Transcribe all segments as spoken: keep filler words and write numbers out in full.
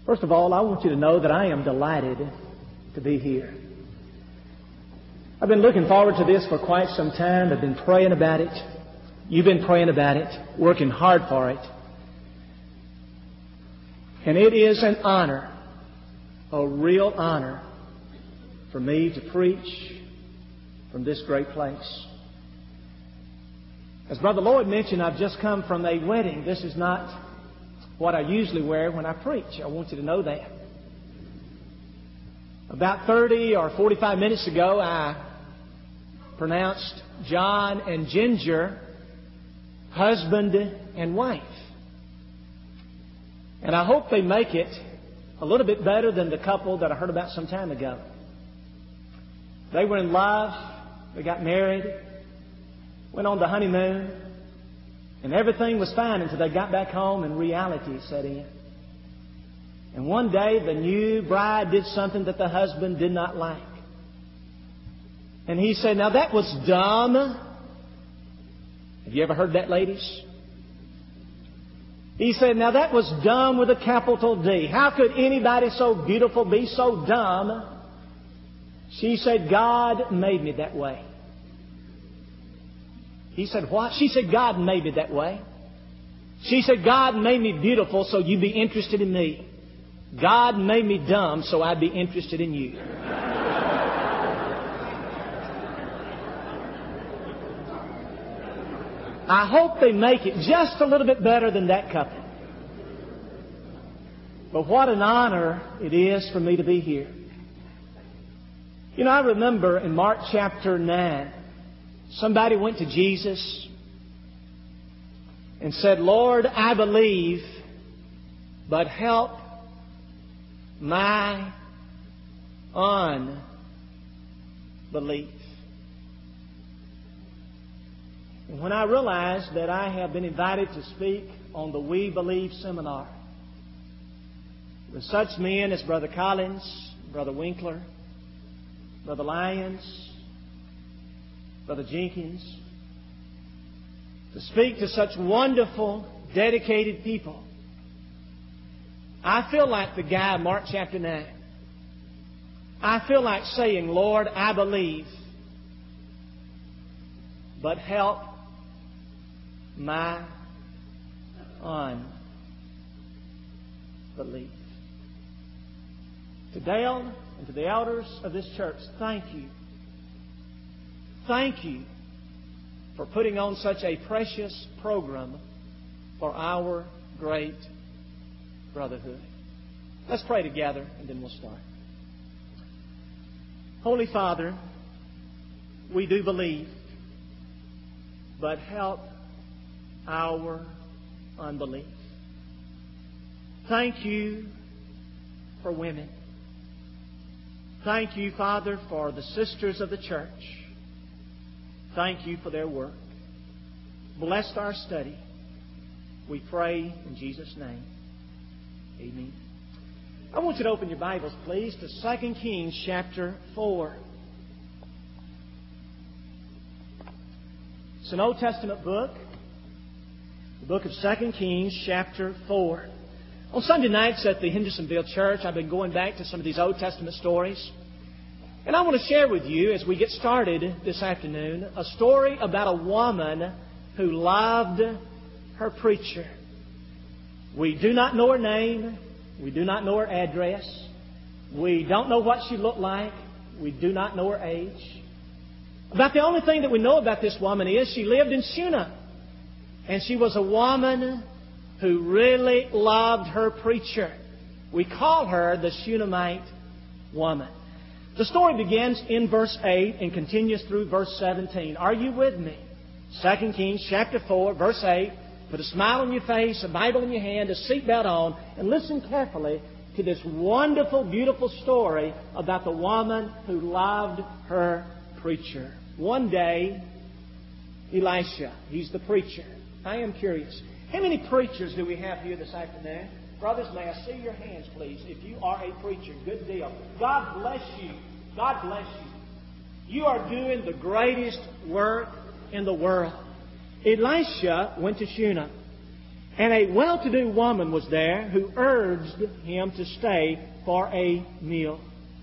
First of all, I want you to know that I am delighted to be here. I've been looking forward to this for quite some time. I've been praying about it. You've been praying about it, working hard for it. And it is an honor, a real honor, for me to preach from this great place. As Brother Lloyd mentioned, I've just come from a wedding. This is not what I usually wear when I preach. I want you to know that. About thirty or forty-five minutes ago, I pronounced John and Ginger husband and wife. And I hope they make it a little bit better than the couple that I heard about some time ago. They were in love. They got married. Went on the honeymoon. And everything was fine until they got back home and reality set in. And one day the new bride did something that the husband did not like. And he said, "Now that was dumb." Have you ever heard that, ladies? He said, "Now that was dumb with a capital D. How could anybody so beautiful be so dumb?" She said, "God made me that way." He said, "What?" She said, "God made me that way." She said, "God made me beautiful so you'd be interested in me. God made me dumb so I'd be interested in you." I hope they make it just a little bit better than that couple. But what an honor it is for me to be here. You know, I remember in Mark chapter nine, somebody went to Jesus and said, "Lord, I believe, but help my unbelief." And when I realized that I have been invited to speak on the We Believe seminar with such men as Brother Collins, Brother Winkler, Brother Lyons, Brother Jenkins, to speak to such wonderful, dedicated people, I feel like the guy in Mark chapter nine. I feel like saying, "Lord, I believe, but help my unbelief." To Dale and to the elders of this church, thank you. Thank you for putting on such a precious program for our great brotherhood. Let's pray together and then we'll start. Holy Father, we do believe, but help our unbelief. Thank you for women. Thank you, Father, for the sisters of the church. Thank you for their work. Bless our study. We pray in Jesus' name. Amen. I want you to open your Bibles, please, to Second Kings chapter four. It's an Old Testament book. The book of Second Kings chapter four. On Sunday nights at the Hendersonville Church, I've been going back to some of these Old Testament stories. And I want to share with you, as we get started this afternoon, a story about a woman who loved her preacher. We do not know her name. We do not know her address. We don't know what she looked like. We do not know her age. About the only thing that we know about this woman is she lived in Shunem. And she was a woman who really loved her preacher. We call her the Shunammite woman. The story begins in verse eight and continues through verse seventeen. Are you with me? Second Kings chapter four, verse eight. Put a smile on your face, a Bible in your hand, a seatbelt on, and listen carefully to this wonderful, beautiful story about the woman who loved her preacher. One day, Elisha, he's the preacher. I am curious. How many preachers do we have here this afternoon? Brothers, may I see your hands, please, if you are a preacher. Good deal. God bless you. God bless you. You are doing the greatest work in the world. Elisha went to Shunem. And a well-to-do woman was there who urged him to stay for a meal.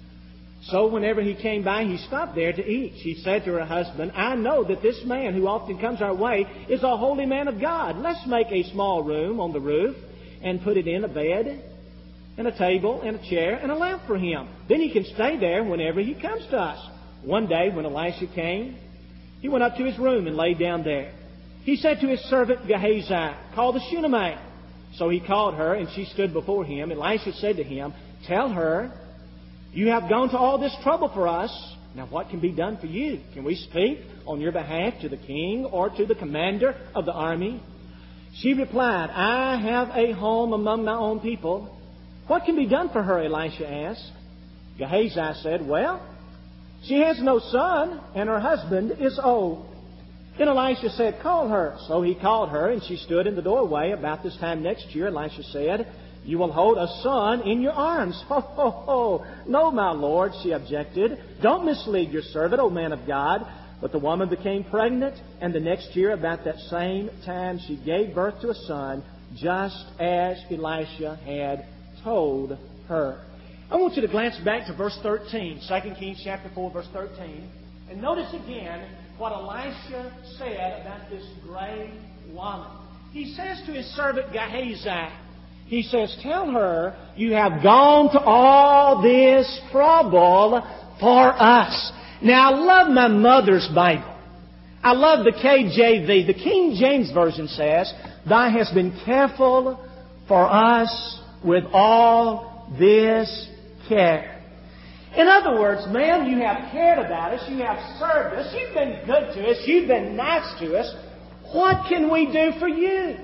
So whenever he came by, he stopped there to eat. She said to her husband, I know that this man who often comes our way is a holy man of God. Let's make a small room on the roof and put it in a bed and a table and a chair and a lamp for him. Then he can stay there whenever he comes to us. One day when Elisha came, he went up to his room and lay down there. He said to his servant Gehazi, call the Shunammite. So he called her, and she stood before him. Elisha said to him, tell her, you have gone to all this trouble for us. Now what can be done for you? Can we speak on your behalf to the king or to the commander of the army? She replied, I have a home among my own people. What can be done for her? Elisha asked. Gehazi said, well, she has no son, and her husband is old. Then Elisha said, call her. So he called her, and she stood in the doorway. About this time next year, Elisha said, you will hold a son in your arms. Ho, ho, ho. No, my Lord, she objected. Don't mislead your servant, O man of God. But the woman became pregnant, and the next year, about that same time, she gave birth to a son, just as Elisha had told her. I want you to glance back to verse thirteen, Second Kings chapter four, verse thirteen, and notice again what Elisha said about this great woman. He says to his servant Gehazi, he says, tell her you have gone to all this trouble for us. Now, I love my mother's Bible. I love the K J V. The King James Version says, thou hast been careful for us with all this care. In other words, ma'am, you have cared about us. You have served us. You've been good to us. You've been nice to us. What can we do for you?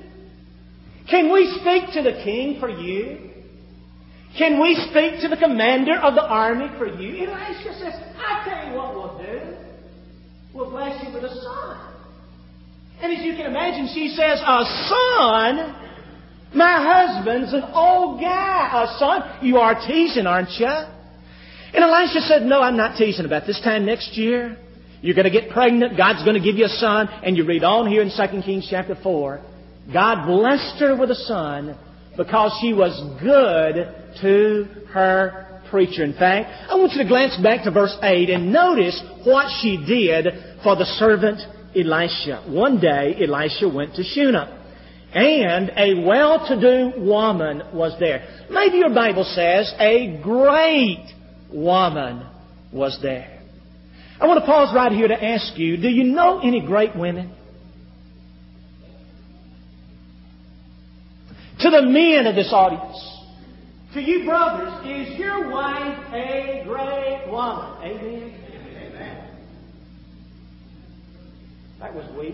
Can we speak to the king for you? Can we speak to the commander of the army for you? Elisha says, I tell you what we'll do. We'll bless you with a son. And as you can imagine, she says, a son? My husband's an old guy. A son? You are teasing, aren't you? And Elisha said, no, I'm not teasing. About this time next year, you're going to get pregnant. God's going to give you a son. And you read on here in Second Kings chapter four. God blessed her with a son because she was good to her preacher. In fact, I want you to glance back to verse eight and notice what she did for the servant Elisha. One day, Elisha went to Shunem, and a well-to-do woman was there. Maybe your Bible says a great woman was there. I want to pause right here to ask you, do you know any great women? To the men of this audience, to you brothers, is your wife a great woman? Amen? Amen. That was weak.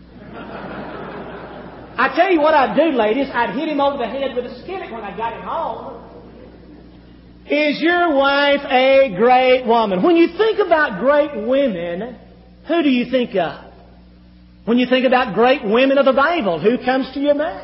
I tell you what I'd do, ladies. I'd hit him over the head with a skillet when I got him home. Is your wife a great woman? When you think about great women, who do you think of? When you think about great women of the Bible, who comes to your mind?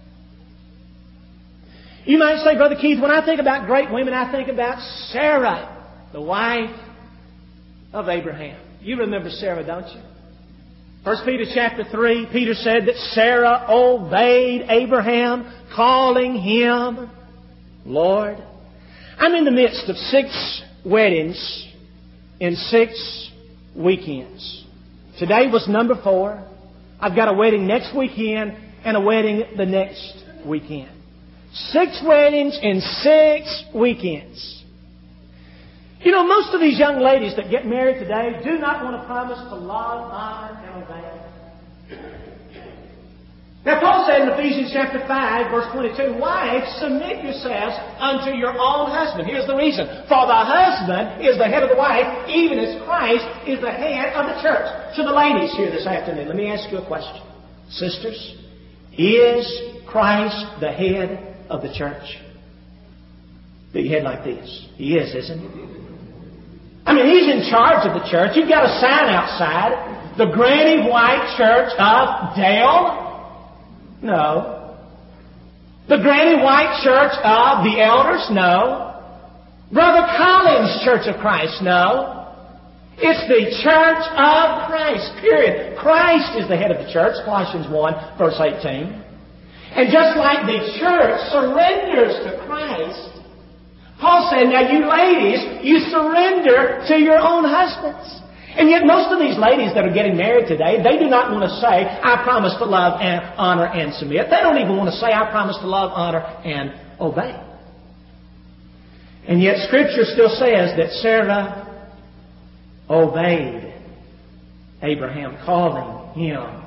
You might say, Brother Keith, when I think about great women, I think about Sarah, the wife of Abraham. You remember Sarah, don't you? First Peter chapter three, Peter said that Sarah obeyed Abraham, calling him Lord. I'm in the midst of six weddings in six weekends. Today was number four. I've got a wedding next weekend and a wedding the next weekend. Six weddings in six weekends. You know, most of these young ladies that get married today do not want to promise to love, honor, and obey. Now, Paul said in Ephesians chapter five, verse twenty-two, wives, submit yourselves unto your own husband. Here's the reason. For the husband is the head of the wife, even as Christ is the head of the church. To the ladies here this afternoon, let me ask you a question. Sisters, is Christ the head of the church? Big head like this. He is, isn't he? I mean, He's in charge of the church. You've got a sign outside. The Granny White Church of Dale? No. The Granny White Church of the Elders? No. Brother Collins Church of Christ? No. It's the Church of Christ, period. Christ is the head of the church, Colossians one, verse eighteen. And just like the church surrenders to Christ, Paul said, now you ladies, you surrender to your own husbands. And yet most of these ladies that are getting married today, they do not want to say, I promise to love and honor and submit. They don't even want to say, I promise to love, honor, and obey. And yet Scripture still says that Sarah obeyed Abraham, calling him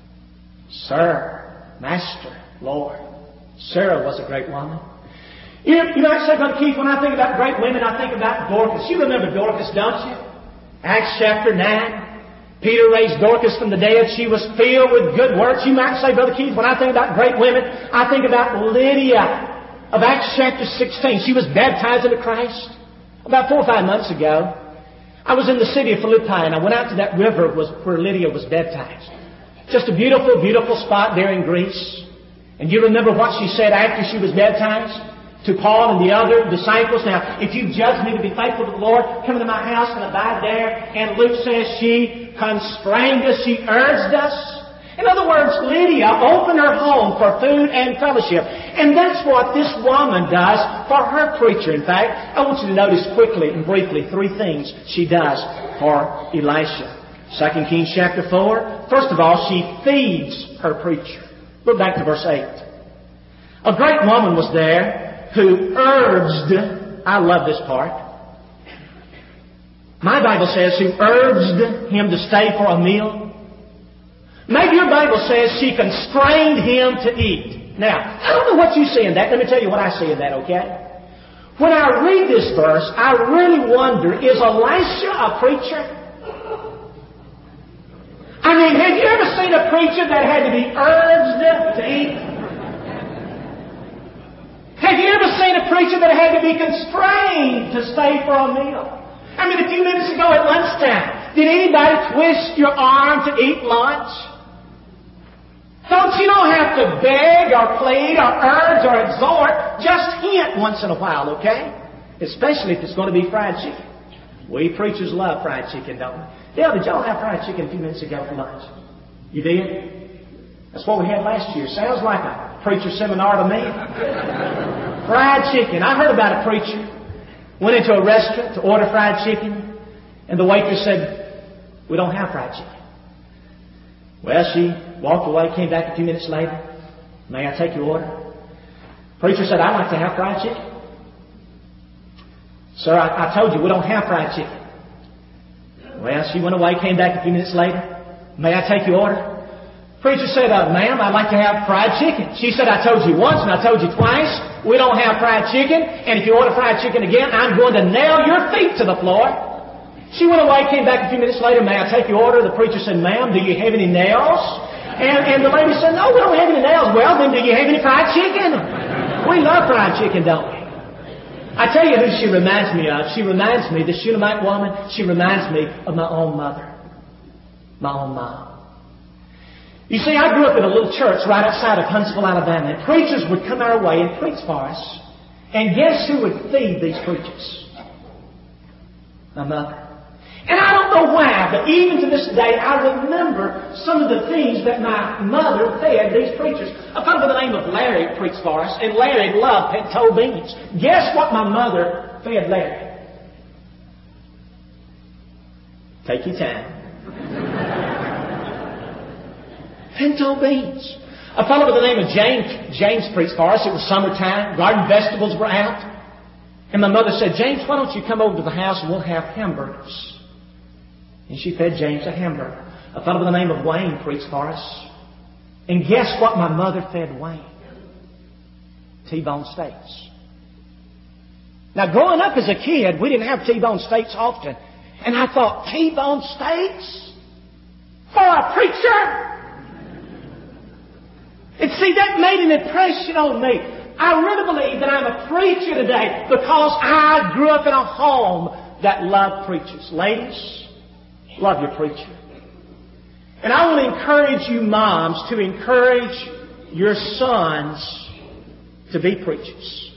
Sir, Master, Lord. Sarah was a great woman. You, you might say, Brother Keith, when I think about great women, I think about Dorcas. You remember Dorcas, don't you? Acts chapter nine. Peter raised Dorcas from the dead. She was filled with good works. You might say, Brother Keith, when I think about great women, I think about Lydia of Acts chapter sixteen. She was baptized into Christ about four or five months ago. I was in the city of Philippi, and I went out to that river where Lydia was baptized. Just a beautiful, beautiful spot there in Greece. And you remember what she said after she was baptized to Paul and the other disciples? Now, if you judge me to be faithful to the Lord, come into my house and abide there. And Luke says she constrained us, she urged us. In other words, Lydia opened her home for food and fellowship. And that's what this woman does for her preacher. In fact, I want you to notice quickly and briefly three things she does for Elisha. Second Kings chapter four. First of all, she feeds her preacher. Look back to verse eight. A great woman was there who urged, I love this part. My Bible says who urged him to stay for a meal. Maybe your Bible says she constrained him to eat. Now, I don't know what you see in that. Let me tell you what I see in that, okay? When I read this verse, I really wonder, is Elisha a preacher? I mean, have you ever seen a preacher that had to be urged to eat? Have you ever seen a preacher that had to be constrained to stay for a meal? I mean, a few minutes ago at lunchtime, did anybody twist your arm to eat lunch? Folks, you don't have to beg or plead or urge or exhort. Just hint once in a while, okay? Especially if it's going to be fried chicken. We preachers love fried chicken, don't we? Dale, did y'all have fried chicken a few minutes ago for lunch? You did? That's what we had last year. Sounds like a preacher seminar to me. Fried chicken. I heard about a preacher. Went into a restaurant to order fried chicken. And the waitress said, we don't have fried chicken. Well, she walked away, came back a few minutes later. May I take your order? Preacher said, I'd like to have fried chicken. Sir, I, I told you we don't have fried chicken. Well, she went away, came back a few minutes later. May I take your order? Preacher said, uh, ma'am, I'd like to have fried chicken. She said, I told you once and I told you twice, we don't have fried chicken. And if you order fried chicken again, I'm going to nail your feet to the floor. She went away, came back a few minutes later. May I take your order? The preacher said, ma'am, do you have any nails? And, and the lady said, no, we don't have any nails. Well, then do you have any fried chicken? We love fried chicken, don't we? I tell you who she reminds me of. She reminds me, the Shunammite woman, she reminds me of my own mother. My own mom. You see, I grew up in a little church right outside of Huntsville, Alabama. And preachers would come our way and preach for us. And guess who would feed these preachers? My mother. And I don't know why, but even to this day, I remember some of the things that my mother fed these preachers. A fellow by the name of Larry preached for us, and Larry loved pinto beans. Guess what my mother fed Larry? Take your time. Pinto beans. A fellow by the name of James, James preached for us. It was summertime. Garden vegetables were out. And my mother said, James, why don't you come over to the house and we'll have hamburgers. And she fed James a hamburger. A fellow by the name of Wayne preached for us. And guess what my mother fed Wayne? T-bone steaks. Now, growing up as a kid, we didn't have T-bone steaks often. And I thought, T-bone steaks? For a preacher? And see, that made an impression on me. I really believe that I'm a preacher today because I grew up in a home that loved preachers. Ladies, love your preacher. And I want to encourage you moms to encourage your sons to be preachers.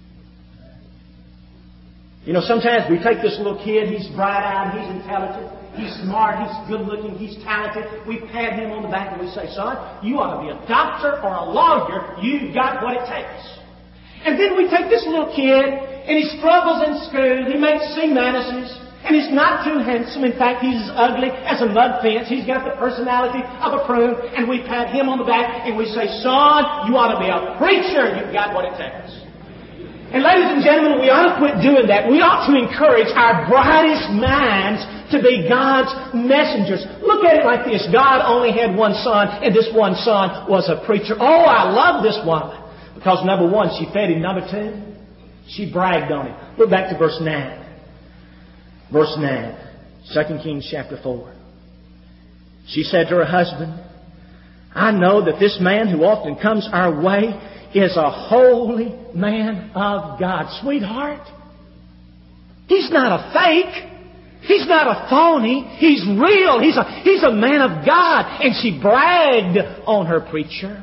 You know, sometimes we take this little kid, he's bright-eyed, he's intelligent, He's smart, he's good looking, he's talented. We pat him on the back and we say, son, you ought to be a doctor or a lawyer. You've got what it takes. And then we take this little kid and he struggles in school. He makes C minuses. And he's not too handsome. In fact, he's as ugly as a mud fence. He's got the personality of a prune. And we pat him on the back and we say, son, you ought to be a preacher. You've got what it takes. And ladies and gentlemen, we ought to quit doing that. We ought to encourage our brightest minds to be God's messengers. Look at it like this. God only had one son, and this one son was a preacher. Oh, I love this woman. Because number one, she fed him. Number two, she bragged on him. Look back to verse nine. Verse nine, Second Kings chapter four. She said to her husband, I know that this man who often comes our way is a holy man of God. Sweetheart, he's not a fake. He's not a phony. He's real. He's a, he's a man of God. And she bragged on her preacher.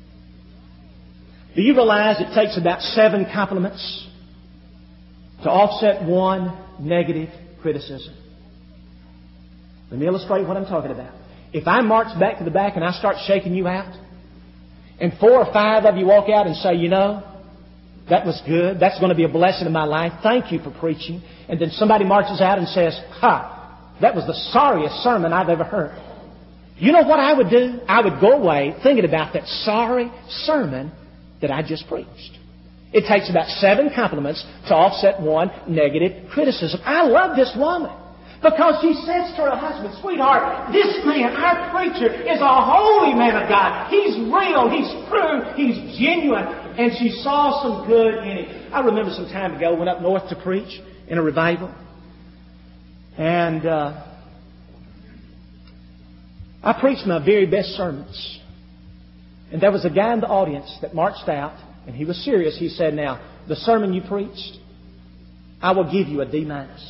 Do you realize it takes about seven compliments to offset one negative criticism? Let me illustrate what I'm talking about. If I march back to the back and I start shaking you out, and four or five of you walk out and say, you know, that was good. That's going to be a blessing in my life. Thank you for preaching. And then somebody marches out and says, ha, that was the sorriest sermon I've ever heard. You know what I would do? I would go away thinking about that sorry sermon that I just preached. It takes about seven compliments to offset one negative criticism. I love this woman because she says to her husband, sweetheart, this man, our preacher, is a holy man of God. He's real, he's true, he's genuine. And she saw some good in him. I remember some time ago, went up north to preach in a revival. And uh, I preached my very best sermons. And there was a guy in the audience that marched out, and he was serious. He said, now, the sermon you preached, I will give you a D minus.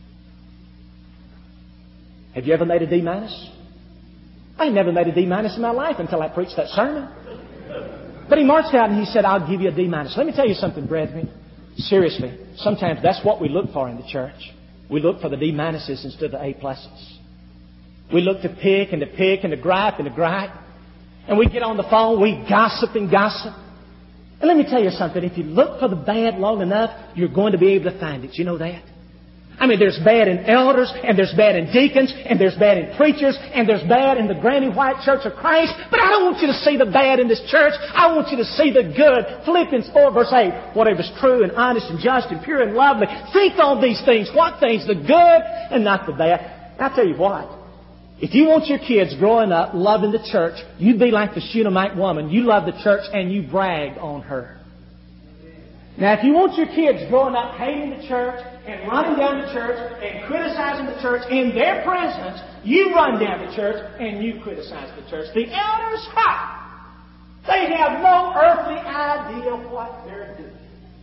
Have you ever made a D minus? I never made a D minus in my life until I preached that sermon. But he marched out and he said, I'll give you a D minus. Let me tell you something, brethren. Seriously, sometimes that's what we look for in the church. We look for the D minuses instead of the A pluses. We look to pick and to pick and to gripe and to gripe. And we get on the phone, we gossip and gossip. And let me tell you something. If you look for the bad long enough, you're going to be able to find it. You know that? I mean, there's bad in elders, and there's bad in deacons, and there's bad in preachers, and there's bad in the Granny White Church of Christ. But I don't want you to see the bad in this church. I want you to see the good. Philippians four verse eight, whatever's true and honest and just and pure and lovely. Think on these things. What things? The good and not the bad. I'll tell you what. If you want your kids growing up loving the church, you be like the Shunammite woman. You love the church and you brag on her. Now, if you want your kids growing up hating the church and running down the church and criticizing the church in their presence, you run down the church and you criticize the church. The elders, ha! They have no earthly idea what they're doing.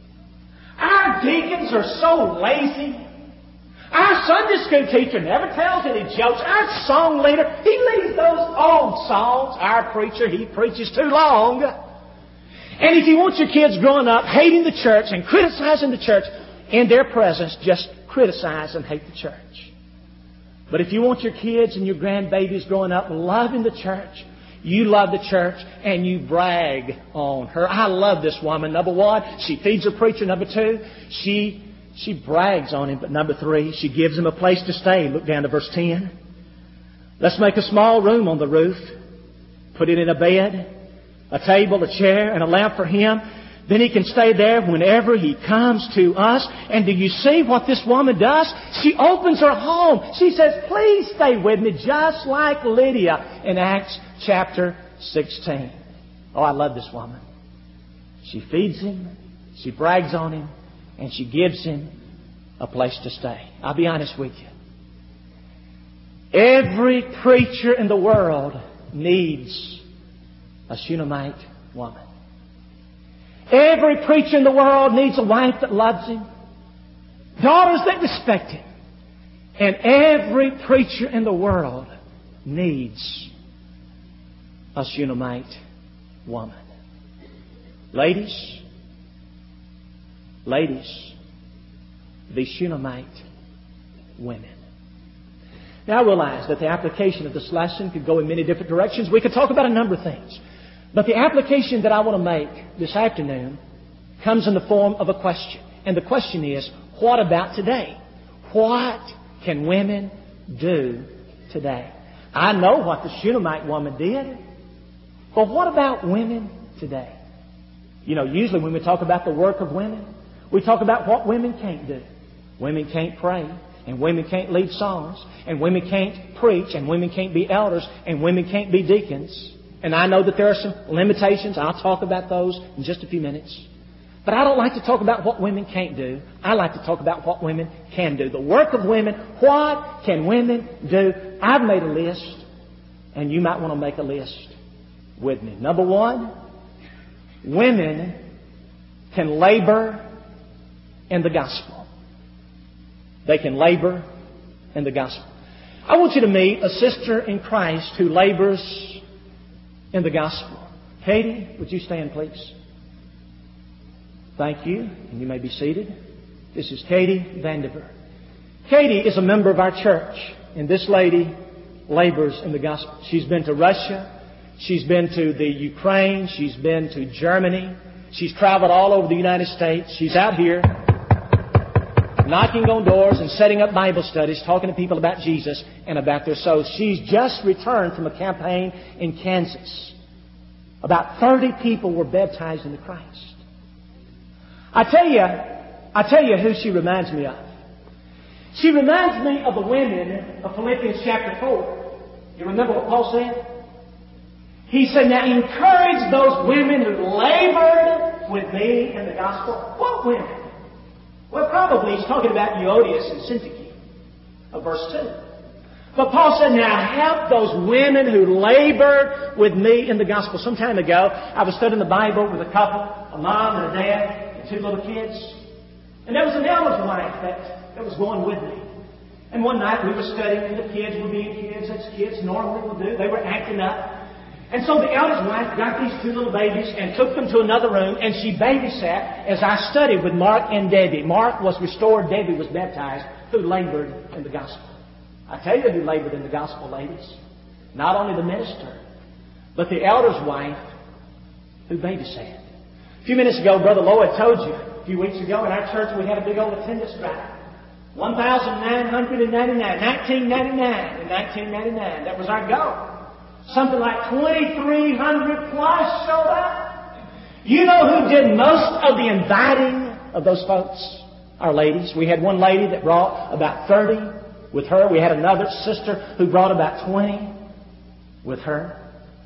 Our deacons are so lazy. Our Sunday school teacher never tells any jokes. Our song leader, he leads those old songs. Our preacher, he preaches too long. And if you want your kids growing up hating the church and criticizing the church, in their presence, just criticize and hate the church. But if you want your kids and your grandbabies growing up loving the church, you love the church and you brag on her. I love this woman. Number one, she feeds her preacher. Number two, she... She brags on him. But number three, she gives him a place to stay. Look down to verse ten. Let's make a small room on the roof. Put it in a bed, a table, a chair, and a lamp for him. Then he can stay there whenever he comes to us. And do you see what this woman does? She opens her home. She says, please stay with me, just like Lydia in Acts chapter sixteen. Oh, I love this woman. She feeds him. She brags on him. And she gives him a place to stay. I'll be honest with you. Every preacher in the world needs a Shunammite woman. Every preacher in the world needs a wife that loves him, daughters that respect him. And every preacher in the world needs a Shunammite woman. Ladies, Ladies, the Shunammite women. Now, I realize that the application of this lesson could go in many different directions. We could talk about a number of things. But the application that I want to make this afternoon comes in the form of a question. And the question is, what about today? What can women do today? I know what the Shunammite woman did. But what about women today? You know, usually when we talk about the work of women, we talk about what women can't do. Women can't pray, and women can't lead songs, and women can't preach, and women can't be elders, and women can't be deacons. And I know that there are some limitations. I'll talk about those in just a few minutes. But I don't like to talk about what women can't do. I like to talk about what women can do. The work of women. What can women do? I've made a list, and you might want to make a list with me. Number one, women can labor in the gospel. They can labor in the gospel. I want you to meet a sister in Christ who labors in the gospel. Katie, would you stand, please? Thank you, and you may be seated. This is Katie Vandiver. Katie is a member of our church, and this lady labors in the gospel. She's been to Russia. She's been to the Ukraine. She's been to Germany. She's traveled all over the United States. She's out here knocking on doors and setting up Bible studies, talking to people about Jesus and about their souls. She's just returned from a campaign in Kansas. About thirty people were baptized into Christ. I tell you, I tell you who she reminds me of. She reminds me of the women of Philippians chapter four. You remember what Paul said? He said, now encourage those women who labored with me in the gospel. What women? Well, probably he's talking about Euodias and Syntyche of verse two. But Paul said, now help those women who labored with me in the gospel. Some time ago, I was studying the Bible with a couple, a mom and a dad, and two little kids. And there was an elder's wife that, that was going with me. And one night we were studying, and the kids were being kids, as kids normally will do. They were acting up. And so the elder's wife got these two little babies and took them to another room, and she babysat as I studied with Mark and Debbie. Mark was restored, Debbie was baptized, who labored in the gospel. I tell you who labored in the gospel, ladies. Not only the minister, but the elder's wife who babysat. A few minutes ago, Brother Lloyd told you, a few weeks ago in our church, we had a big old attendance drive. one thousand nine hundred ninety-nine, nineteen ninety-nine, and nineteen ninety-nine. That was our goal. Something like twenty-three hundred plus showed up. You know who did most of the inviting of those folks? Our ladies. We had one lady that brought about thirty with her. We had another sister who brought about twenty with her.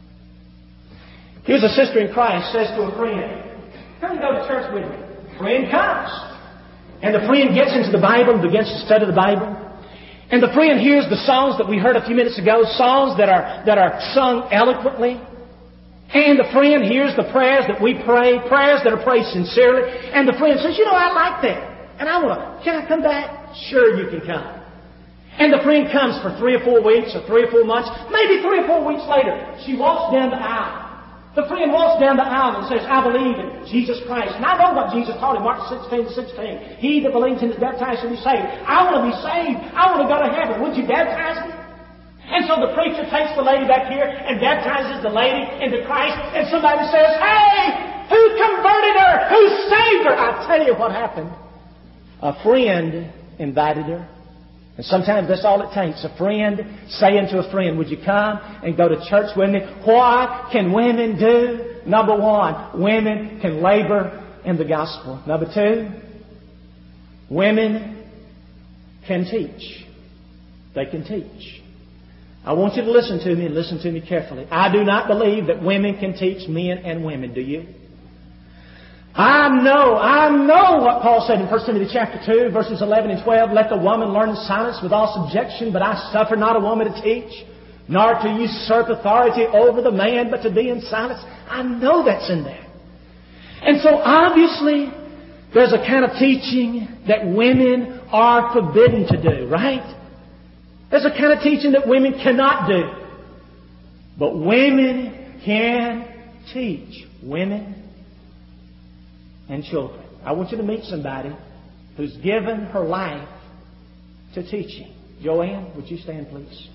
Here's a sister in Christ says to a friend, come and go to church with me. Friend comes. And the friend gets into the Bible and begins to study the Bible. And the friend hears the songs that we heard a few minutes ago, songs that are that are sung eloquently. And the friend hears the prayers that we pray, prayers that are prayed sincerely. And the friend says, you know, I like that. And I want to, can I come back? Sure, you can come. And the friend comes for three or four weeks or three or four months, maybe three or four weeks later. She walks down the aisle. The friend walks down the aisle and says, I believe in Jesus Christ. And I know what Jesus taught in Mark sixteen to sixteen. He that believes in is baptized shall be saved. I want to be saved. I want to go to heaven. Would you baptize me? And so the preacher takes the lady back here and baptizes the lady into Christ. And somebody says, hey, who converted her? Who saved her? I'll tell you what happened. A friend invited her. And sometimes that's all it takes. A friend saying to a friend, would you come and go to church with me? What can women do? Number one, women can labor in the gospel. Number two, women can teach. They can teach. I want you to listen to me and listen to me carefully. I do not believe that women can teach men and women. Do you? I know, I know what Paul said in First Timothy chapter two, verses eleven and twelve. Let the woman learn in silence with all subjection, but I suffer not a woman to teach, nor to usurp authority over the man, but to be in silence. I know that's in there. And so obviously, there's a kind of teaching that women are forbidden to do, right? There's a kind of teaching that women cannot do. But women can teach. Women and children. I want you to meet somebody who's given her life to teaching. Joanne, would you stand, please?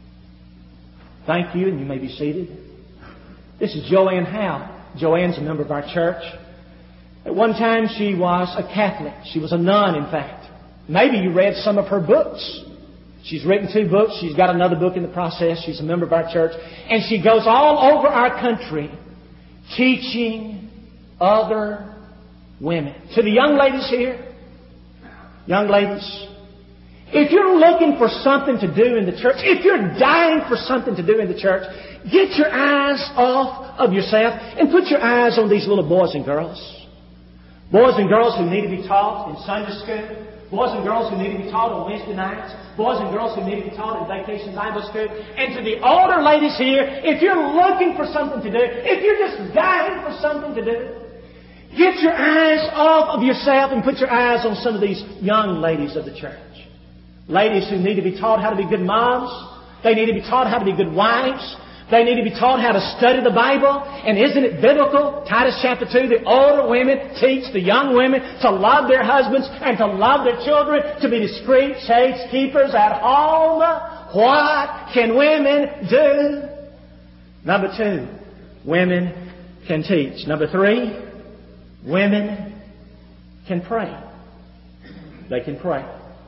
Thank you, and you may be seated. This is Joanne Howe. Joanne's a member of our church. At one time, she was a Catholic. She was a nun, in fact. Maybe you read some of her books. She's written two books. She's got another book in the process. She's a member of our church. And she goes all over our country teaching other women. To the young ladies here, young ladies, if you're looking for something to do in the church, if you're dying for something to do in the church, get your eyes off of yourself and put your eyes on these little boys and girls. Boys and girls who need to be taught in Sunday school. Boys and girls who need to be taught on Wednesday nights. Boys and girls who need to be taught in Vacation Bible School. And to the older ladies here, if you're looking for something to do, if you're just dying for something to do, get your eyes off of yourself and put your eyes on some of these young ladies of the church. Ladies who need to be taught how to be good moms. They need to be taught how to be good wives. They need to be taught how to study the Bible. And isn't it biblical? Titus chapter two, the older women teach the young women to love their husbands and to love their children, to be discreet, chaste keepers at home. What can women do? Number two, women can teach. Number three, women can pray. They can pray.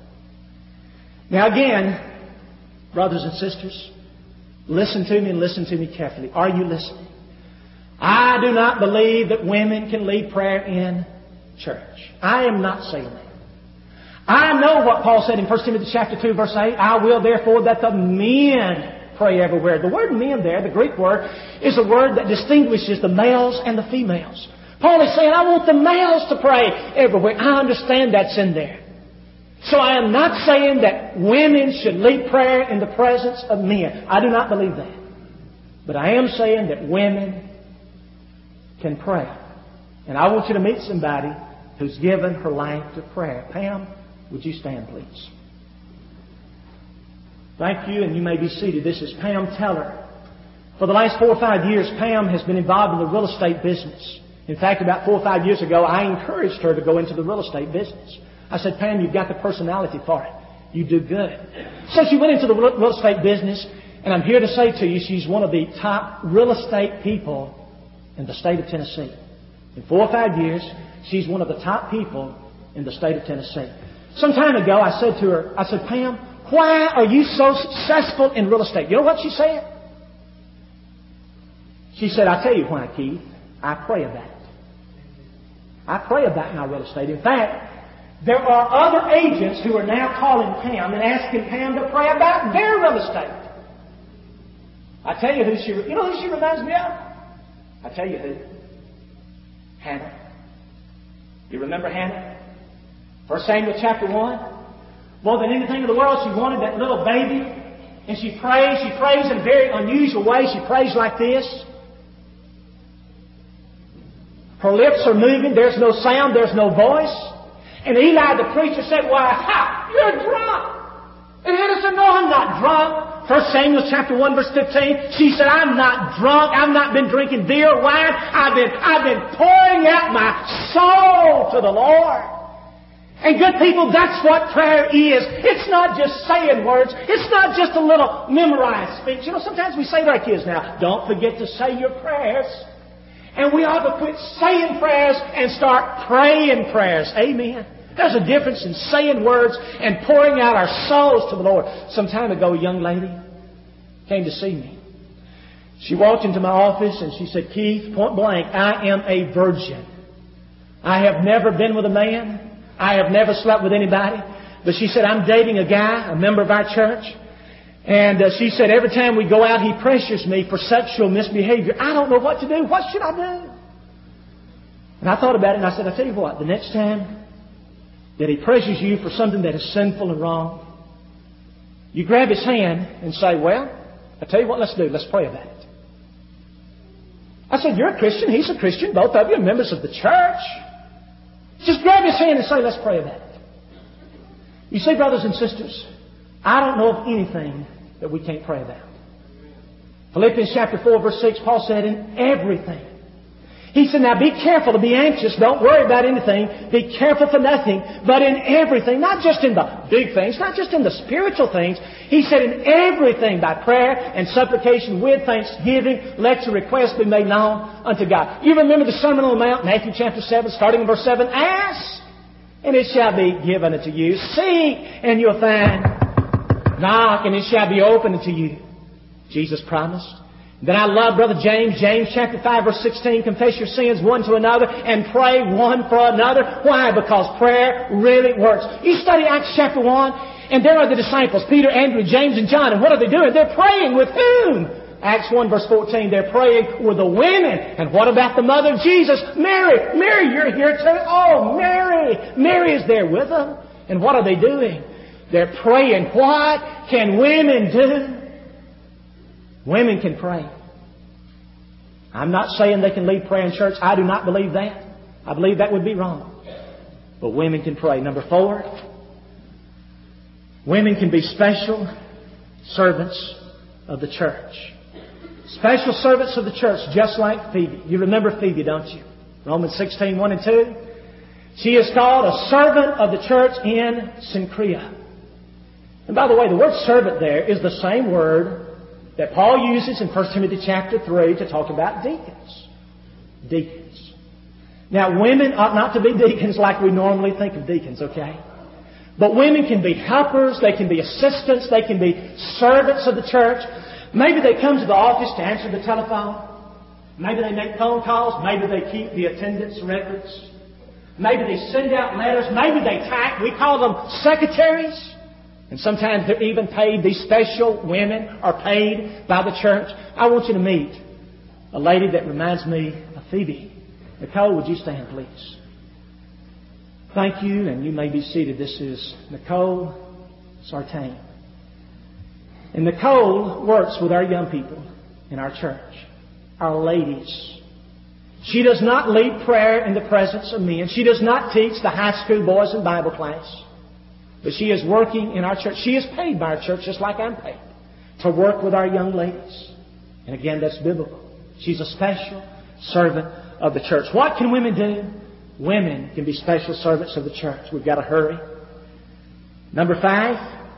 Now again, brothers and sisters, listen to me and listen to me carefully. Are you listening? I do not believe that women can lead prayer in church. I am not saying that. I know what Paul said in First Timothy chapter two, verse eight. I will therefore that the men pray everywhere. The word men there, the Greek word, is a word that distinguishes the males and the females. Paul is saying, I want the males to pray everywhere. I understand that's in there. So I am not saying that women should lead prayer in the presence of men. I do not believe that. But I am saying that women can pray. And I want you to meet somebody who's given her life to prayer. Pam, would you stand, please? Thank you, and you may be seated. This is Pam Teller. For the last four or five years, Pam has been involved in the real estate business. In fact, about four or five years ago, I encouraged her to go into the real estate business. I said, Pam, you've got the personality for it. You do good. So she went into the real estate business, and I'm here to say to you, she's one of the top real estate people in the state of Tennessee. In four or five years, she's one of the top people in the state of Tennessee. Some time ago, I said to her, I said, Pam, why are you so successful in real estate? You know what she said? She said, I'll tell you why, Keith. I pray about it. I pray about my real estate. In fact, there are other agents who are now calling Pam and asking Pam to pray about their real estate. I tell you who she, you know who she reminds me of? I tell you who. Hannah. You remember Hannah? First Samuel chapter one. More than anything in the world, she wanted that little baby. And she prays. She prays in a very unusual way. She prays like this. Her lips are moving. There's no sound. There's no voice. And Eli, the preacher, said, why, ha, you're drunk. And Hannah said, no, I'm not drunk. First Samuel chapter one, verse fifteen, she said, I'm not drunk. I've not been drinking beer or wine. I've been, I've been pouring out my soul to the Lord. And good people, that's what prayer is. It's not just saying words. It's not just a little memorized speech. You know, sometimes we say to our kids now, don't forget to say your prayers. And we ought to quit saying prayers and start praying prayers. Amen. There's a difference in saying words and pouring out our souls to the Lord. Some time ago, a young lady came to see me. She walked into my office and she said, Keith, point blank, I am a virgin. I have never been with a man. I have never slept with anybody. But she said, I'm dating a guy, a member of our church. And uh, she said, every time we go out, he pressures me for sexual misbehavior. I don't know what to do. What should I do? And I thought about it and I said, I'll tell you what, the next time that he pressures you for something that is sinful and wrong, you grab his hand and say, well, I'll tell you what, let's do. Let's pray about it. I said, you're a Christian. He's a Christian. Both of you are members of the church. Just grab his hand and say, let's pray about it. You see, brothers and sisters, I don't know of anything that we can't pray about. Philippians chapter four, verse six, Paul said, in everything, He said, now be careful to be anxious. Don't worry about anything. Be careful for nothing, but in everything. Not just in the big things, not just in the spiritual things. He said in everything by prayer and supplication with thanksgiving, let your requests be made known unto God. You remember the Sermon on the Mount, Matthew chapter seven, starting in verse seven. Ask, and it shall be given unto you. Seek, and you'll find. Knock, and it shall be opened unto you. Jesus promised. Then I love Brother James, James chapter five verse sixteen, confess your sins one to another and pray one for another. Why? Because prayer really works. You study Acts chapter one, and there are the disciples, Peter, Andrew, James, and John, and what are they doing? They're praying with whom? Acts one verse fourteen, they're praying with the women. And what about the mother of Jesus? Mary! Mary, you're here too. Oh, Mary! Mary is there with them. And what are they doing? They're praying. What can women do? Women can pray. I'm not saying they can lead prayer in church. I do not believe that. I believe that would be wrong. But women can pray. Number four, women can be special servants of the church. Special servants of the church, just like Phoebe. You remember Phoebe, don't you? Romans sixteen, one and two. She is called a servant of the church in Cenchrea. And by the way, the word servant there is the same word that Paul uses in First Timothy chapter three to talk about deacons. Deacons. Now, women ought not to be deacons like we normally think of deacons, okay? But women can be helpers, they can be assistants, they can be servants of the church. Maybe they come to the office to answer the telephone. Maybe they make phone calls. Maybe they keep the attendance records. Maybe they send out letters. Maybe they type. We call them secretaries. And sometimes they're even paid. These special women are paid by the church. I want you to meet a lady that reminds me of Phoebe. Nicole, would you stand, please? Thank you, and you may be seated. This is Nicole Sartain. And Nicole works with our young people in our church, our ladies. She does not lead prayer in the presence of men. She does not teach the high school boys in Bible class. But she is working in our church. She is paid by our church just like I'm paid to work with our young ladies. And again, that's biblical. She's a special servant of the church. What can women do? Women can be special servants of the church. We've got to hurry. Number five.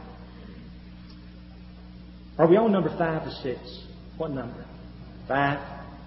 Are we on number five or six? What number? Five.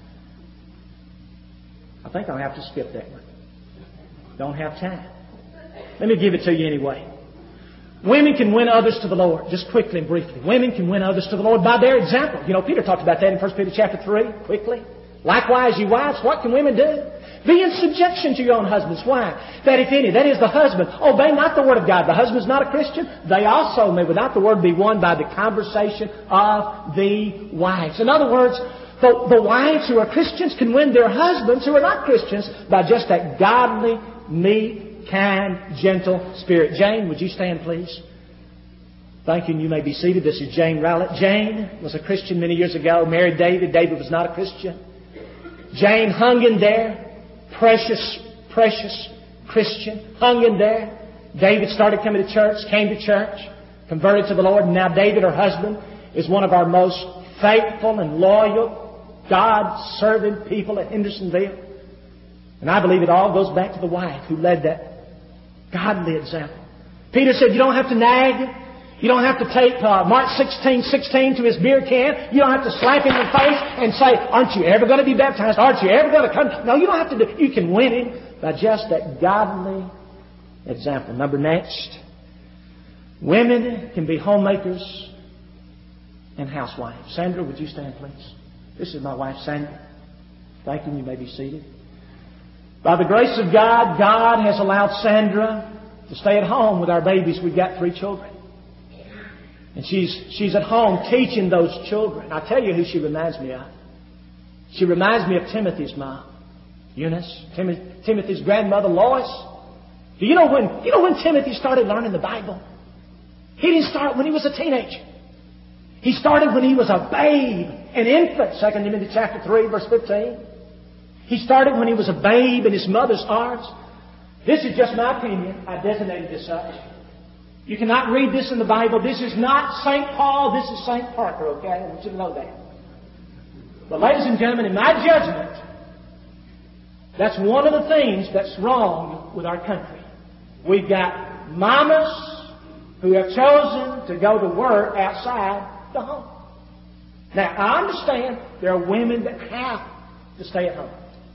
I think I'll have to skip that one. Don't have time. Let me give it to you anyway. Women can win others to the Lord. Just quickly and briefly. Women can win others to the Lord by their example. You know, Peter talked about that in First Peter chapter three. Quickly. Likewise, you wives, what can women do? Be in subjection to your own husbands. Why? That if any, that is the husband, obey not the word of God. The husband's not a Christian. They also may, without the word, be won by the conversation of the wives. In other words, the, the wives who are Christians can win their husbands who are not Christians by just that godly, meek, kind, gentle spirit. Jane, would you stand, please? Thank you, and you may be seated. This is Jane Rowlett. Jane was a Christian many years ago, married David. David was not a Christian. Jane hung in there, precious, precious Christian, hung in there. David started coming to church, came to church, converted to the Lord, and now David, her husband, is one of our most faithful and loyal, God-serving people at Hendersonville. And I believe it all goes back to the wife who led that godly example. Peter said, you don't have to nag. You don't have to take uh, Mark sixteen sixteen to his beer can. You don't have to slap him in the face and say, aren't you ever going to be baptized? Aren't you ever going to come? No, you don't have to do. You can win him by just that godly example. Number next. Women can be homemakers and housewives. Sandra, would you stand, please? This is my wife, Sandra. Thank you. You may be seated. By the grace of God, God has allowed Sandra to stay at home with our babies. We've got three children. And she's she's at home teaching those children. I tell you who she reminds me of. She reminds me of Timothy's mom, Eunice. Tim, Timothy's grandmother, Lois. Do you know when you know when Timothy started learning the Bible? He didn't start when he was a teenager. He started when he was a babe, an infant. Second Timothy chapter three, verse fifteen. He started when he was a babe in his mother's arms. This is just my opinion. I designated this such. You cannot read this in the Bible. This is not Saint Paul. This is Saint Parker, okay? I want you to know that. But ladies and gentlemen, in my judgment, That's one of the things that's wrong with our country. We've got mamas who have chosen to go to work outside the home. Now, I understand there are women that have to stay at home.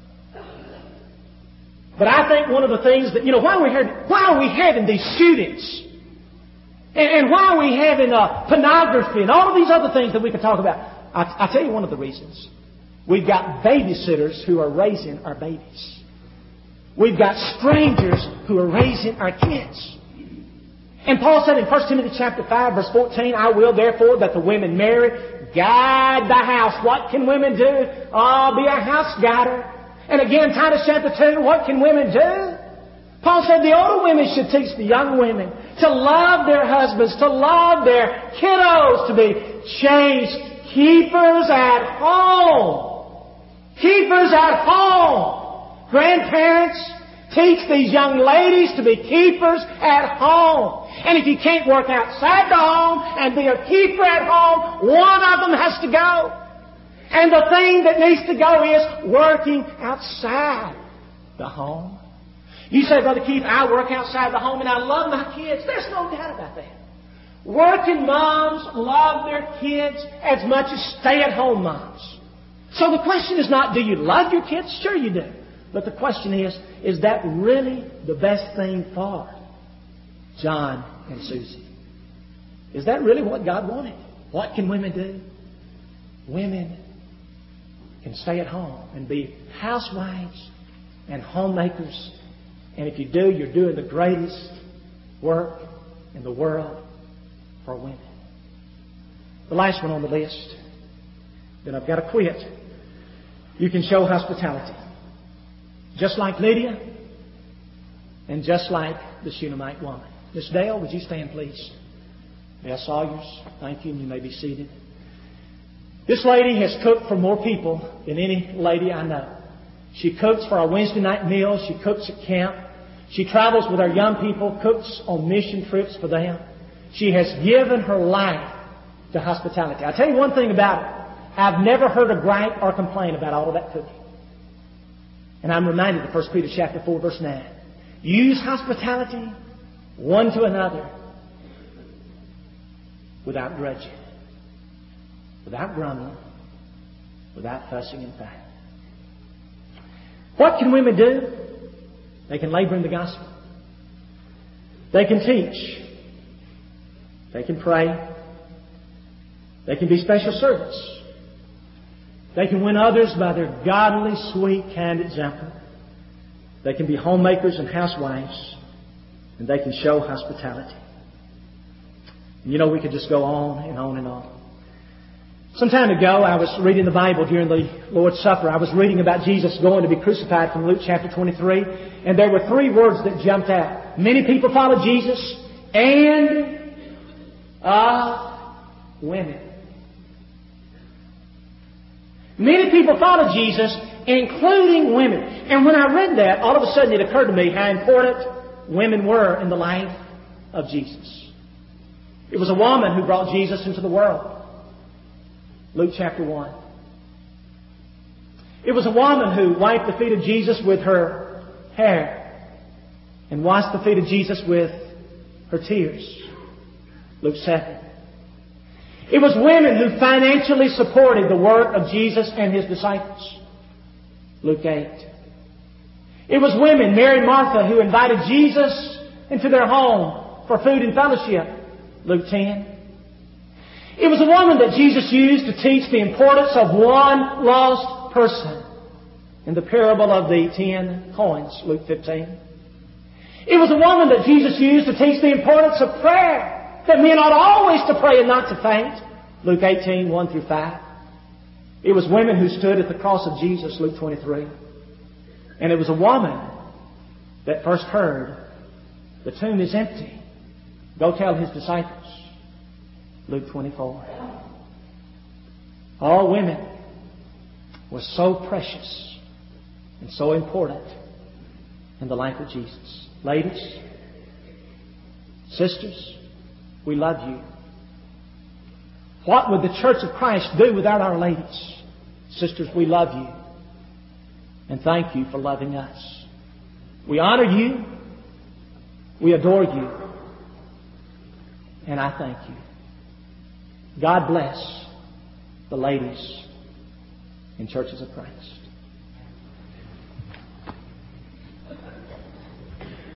But I think one of the things that, you know, why are we having, why are we having these shootings? And, and why are we having uh, pornography and all of these other things that we could talk about? I, I'll tell you one of the reasons. We've got babysitters who are raising our babies. We've got strangers who are raising our kids. And Paul said in First Timothy chapter five, verse fourteen, I will therefore that the women marry, guide the house. What can women do? Oh, be a house guider. And again, Titus chapter two, what can women do? Paul said the older women should teach the young women to love their husbands, to love their kiddos, to be chaste keepers at home. Keepers at home. Grandparents, teach these young ladies to be keepers at home. And if you can't work outside the home and be a keeper at home, one of them has to go. And the thing that needs to go is working outside the home. You say, Brother Keith, I work outside the home and I love my kids. There's no doubt about that. Working moms love their kids as much as stay-at-home moms. So the question is not, do you love your kids? Sure you do. But the question is, is that really the best thing for John and Susie? Is that really what God wanted? What can women do? Women can stay at home and be housewives and homemakers. And if you do, you're doing the greatest work in the world for women. The last one on the list, then I've got to quit. You can show hospitality. Just like Lydia and just like the Shunammite woman. Miss Dale, would you stand, please? Miss Sawyers, thank you, and you may be seated. This lady has cooked for more people than any lady I know. She cooks for our Wednesday night meals. She cooks at camp. She travels with our young people, cooks on mission trips for them. She has given her life to hospitality. I'll tell you one thing about it. I've never heard a gripe or complaint about all of that cooking. And I'm reminded of First Peter chapter four, verse nine. Use hospitality one to another without grudging, without grumbling, without fussing and fighting. What can women do? They can labor in the gospel. They can teach. They can pray. They can be special servants. They can win others by their godly, sweet, kind example. They can be homemakers and housewives. And they can show hospitality. And you know, we could just go on and on and on. Some time ago, I was reading the Bible during the Lord's Supper. I was reading about Jesus going to be crucified from Luke chapter twenty-three. And there were three words that jumped out. Many people followed Jesus and uh, women. Many people followed Jesus, including women. And when I read that, all of a sudden it occurred to me how important women were in the life of Jesus. It was a woman who brought Jesus into the world. Luke chapter one. It was a woman who wiped the feet of Jesus with her hair and washed the feet of Jesus with her tears. Luke seven. It was women who financially supported the work of Jesus and His disciples. Luke eight. It was women, Mary and Martha, who invited Jesus into their home for food and fellowship. Luke ten. It was a woman that Jesus used to teach the importance of one lost person in the parable of the ten coins. Luke fifteen. It was a woman that Jesus used to teach the importance of prayer. That men ought always to pray and not to faint. Luke eighteen, one through five. It was women who stood at the cross of Jesus. Luke twenty-three. And it was a woman that first heard, the tomb is empty. Go tell His disciples. Luke twenty-four. All women were so precious and so important in the life of Jesus. Ladies, sisters, we love you. What would the Church of Christ do without our ladies? Sisters, we love you. And thank you for loving us. We honor you. We adore you. And I thank you. God bless the ladies in Churches of Christ.